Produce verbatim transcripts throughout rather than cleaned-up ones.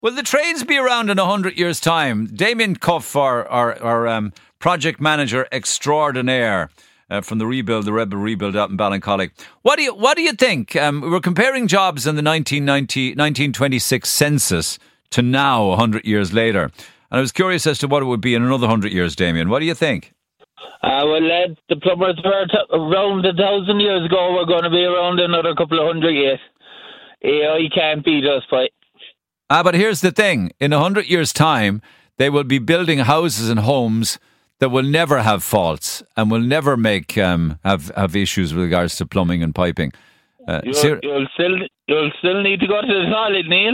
Will the trades be around in a hundred years' time? Damien Cuff, our, our, our um, project manager extraordinaire uh, from the rebuild, the Rebel rebuild out in Ballincollig. What do you What do you think? Um, we were comparing jobs in the nineteen ninety, nineteen twenty-six census to now, a hundred years later, and I was curious as to what it would be in another hundred years. Damien, what do you think? Uh, well, lad, the plumbers were t- around a thousand years ago. We're going to be around another couple of hundred years. A I can't beat us, but. Ah, but here's the thing. In a hundred years' time, they will be building houses and homes that will never have faults and will never make um, have, have issues with regards to plumbing and piping. Uh, you'll, ser- you'll, still, you'll still need to go to the toilet, Neil.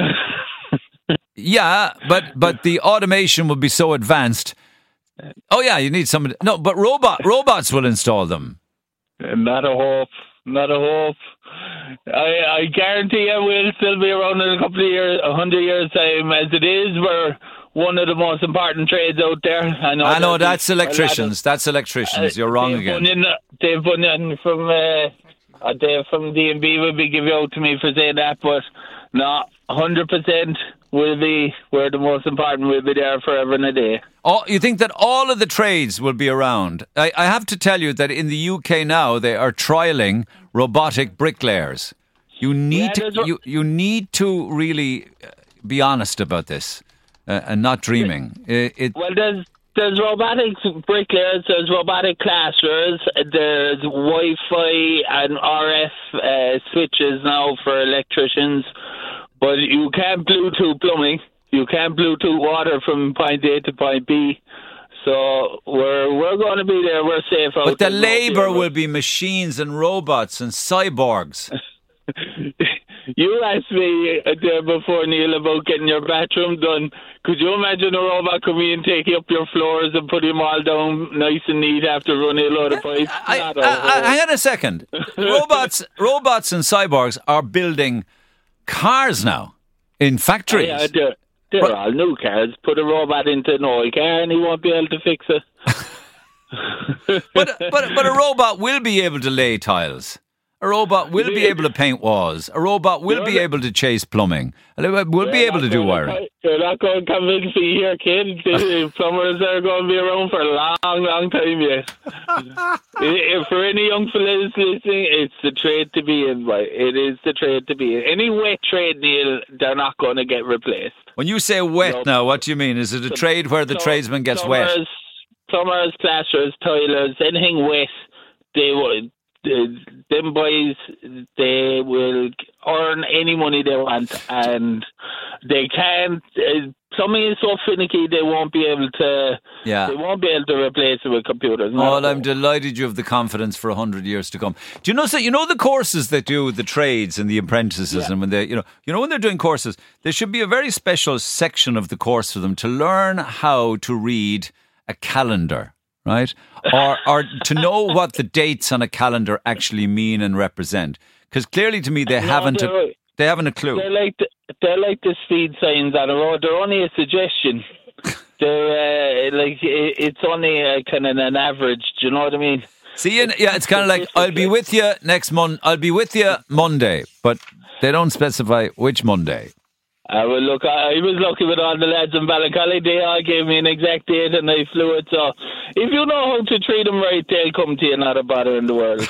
Yeah, but, but the automation will be so advanced. Oh, yeah, you need somebody. No, but robot robots will install them. Not a hope. Not a hope. I, I guarantee you we'll still be around in a couple of years, a hundred years time. As it is, we're one of the most important trades out there. I know, I know that's electricians. Of, that's electricians. You're wrong Dave again. Bunyan, Dave Bunyan from uh, Dave from D and B will be giving out to me for saying that, but no, one hundred percent will be, we're the most important, we'll be there forever and a day. Oh, you think that all of the trades will be around? I, I have to tell you that in the U K now, they are trialling robotic bricklayers. You need yeah, to, you, you need to really be honest about this uh, and not dreaming. It, it, well, there's there's robotic bricklayers, there's robotic plasterers, there's Wi-Fi and R F uh, switches now for electricians, but you can't Bluetooth plumbing. You can't Bluetooth water from point A to point B. So we're we're going to be there. We're safe out. But the labour will be machines and robots and cyborgs. You asked me there before, Neil, about getting your bathroom done. Could you imagine a robot coming in, taking up your floors and putting them all down nice and neat after running a load of pipes? I, I, I, hang on a second. robots, robots and cyborgs are building cars now in factories. Yeah, they're, they're but, all new cars. Put a robot into an old car and he won't be able to fix it. but, but, but a robot will be able to lay tiles. A robot will be able to paint walls. A robot will be able to chase plumbing. Will be able to do wiring. You're not going to convince me here, kid. The plumbers are going to be around for a long, long time yet. If for any young fellas listening, it's the trade to be in. Right? It is the trade to be in. Any wet trade, Neil, they're not going to get replaced. When you say wet no. now, what do you mean? Is it a trade where the tradesman gets plumbers, wet? Plumbers, plasterers, tilers, anything wet, they would. Them boys, they will earn any money they want, and they can't. Uh, plumbing is so finicky; they won't be able to. Yeah. They won't be able to replace it with computers. Oh, well, I'm delighted you have the confidence for a hundred years to come. Do you know? So you know the courses that do the trades and the apprentices, yeah. and when they, you know, you know when they're doing courses, there should be a very special section of the course for them to learn how to read a calendar. Right? Or, or to know what the dates on a calendar actually mean and represent. Because clearly to me, they, no, haven't a, they haven't a clue. They're like the, they're like the speed signs on a road. They're only a suggestion. They're uh, like, it's only a, kind of an average. Do you know what I mean? See, yeah, it's kind of like, I'll be with you next month. I'll be with you Monday. But they don't specify which Monday. Uh, well, look, I, I was lucky with all the lads in Ballincollig. They all gave me an exact date and I flew it. So if you know how to treat them right, they'll come to you, not a bother in the world.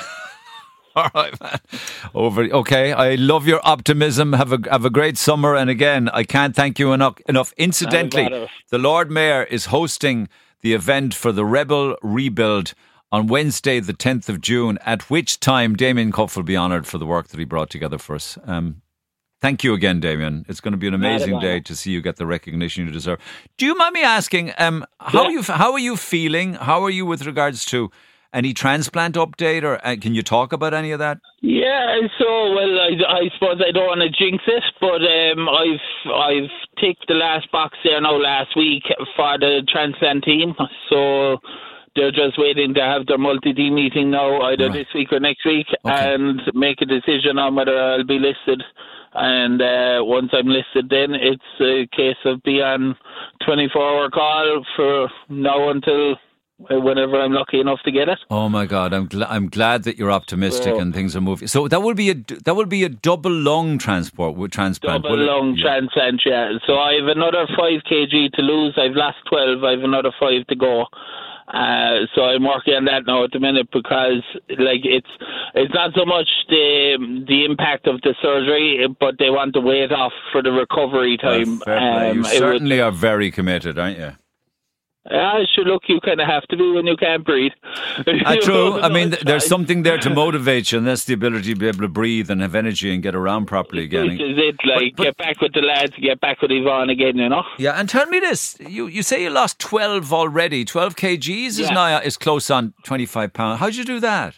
All right, man. Over. Okay, I love your optimism. Have a have a great summer. And again, I can't thank you enough. enough. Incidentally, the Lord Mayor is hosting the event for the Rebel Rebuild on Wednesday, the tenth of June, at which time Damien Cuff will be honoured for the work that he brought together for us. Um Thank you again, Damien. It's going to be an amazing day to see you get the recognition you deserve. Do you mind me asking, um, how, yeah. you, how are you feeling? How are you with regards to any transplant update, or uh, can you talk about any of that? Yeah, so, well, I, I suppose I don't want to jinx it, but um, I've I've ticked the last box there now last week for the transplant team. So they're just waiting to have their multi-team meeting now, either right. this week or next week, okay. and make a decision on whether I'll be listed. And uh, once I'm listed, then it's a case of being on twenty-four hour call for now until whenever I'm lucky enough to get it. Oh my God, I'm gl- I'm glad that you're optimistic so, and things are moving. So that will be a that will be a double lung transport with transplant. Double lung yeah. transplant, yeah. So I have another five kilograms to lose. I've lost twelve. I have another five to go. Uh, so I'm working on that now at the minute because, like, it's it's not so much the the impact of the surgery, but they want the weight off for the recovery time. Well, um, you certainly was, are very committed, aren't you? Yeah, sure. Look, you kind of have to be when you can't breathe. Uh, true. I mean, there's something there to motivate you, and that's the ability to be able to breathe and have energy and get around properly again. This is it. Like, but, but, get back with the lads, get back with Yvonne again, you know. Yeah, and tell me this: you you say you lost twelve already. Twelve kgs is yeah. now is close on twenty-five pounds. How'd you do that?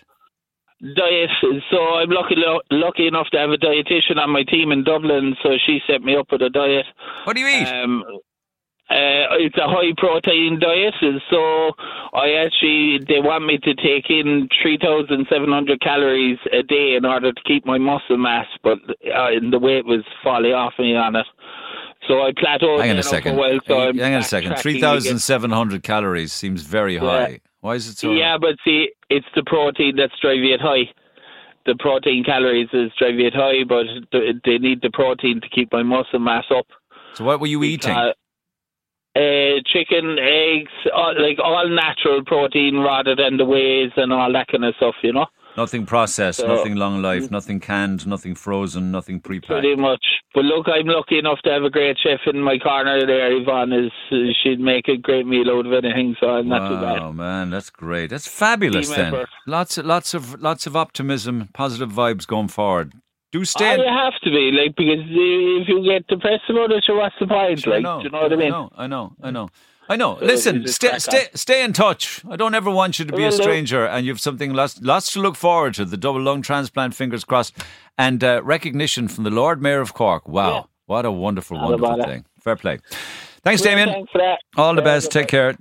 Diet. So I'm lucky lucky enough to have a dietitian on my team in Dublin. So she set me up with a diet. What do you eat? Um, Uh, it's a high protein diet, so I actually they want me to take in three thousand seven hundred calories a day in order to keep my muscle mass, but uh, the weight was falling off me on it. So I plateaued. Hang on a second. A while, so hang, hang on a second. Three thousand seven hundred calories seems very high. Yeah. Why is it so? Yeah, but see, it's the protein that's driving it high. The protein calories is driving it high, but they need the protein to keep my muscle mass up. So what were you eating? Uh, Uh, chicken, eggs, all, like all natural protein rather than the wheys and all that kind of stuff, you know. Nothing processed, so, nothing long life, nothing canned, nothing frozen, nothing pre-packed. Pretty much. But look, I'm lucky enough to have a great chef in my corner there. Yvonne is uh, she'd make a great meal out of anything, so I'm wow, not too bad. Oh man, that's great. That's fabulous. Team then, effort. lots of lots of lots of optimism, positive vibes going forward. Do stay. Oh, you have to be, like, because if you get depressed about it, so what's the point? Sure, like, know. do you know what I mean? I know, I know, I know. I know. So Listen, stay, stay, stay in touch. I don't ever want you to be a stranger, and you've something lots, lots to look forward to. The double lung transplant, fingers crossed, and uh, recognition from the Lord Mayor of Cork. Wow, yeah. What a wonderful, Not wonderful thing. Fair play. Thanks, Damien. Thanks for that. All the best. Take care.